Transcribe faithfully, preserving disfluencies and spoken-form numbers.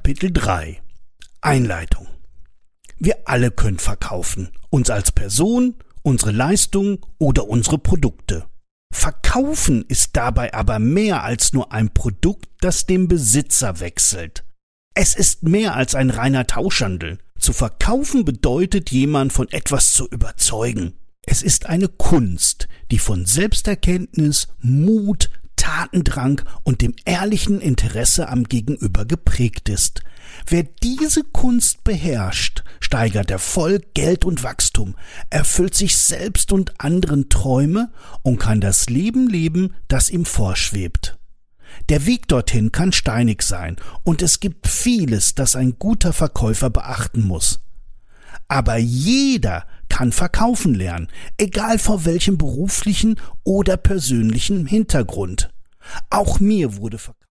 Kapitel drei Einleitung. Wir alle können verkaufen, uns als Person, unsere Leistung oder unsere Produkte. Verkaufen ist dabei aber mehr als nur ein Produkt, das den Besitzer wechselt. Es ist mehr als ein reiner Tauschhandel. Zu verkaufen bedeutet, jemanden von etwas zu überzeugen. Es ist eine Kunst, die von Selbsterkenntnis, Mut, Tatendrang und dem ehrlichen Interesse am Gegenüber geprägt ist. Wer diese Kunst beherrscht, steigert Erfolg, Geld und Wachstum, erfüllt sich selbst und anderen Träume und kann das Leben leben, das ihm vorschwebt. Der Weg dorthin kann steinig sein und es gibt vieles, das ein guter Verkäufer beachten muss. Aber jeder kann verkaufen lernen, egal vor welchem beruflichen oder persönlichen Hintergrund. Auch mir wurde verkauft.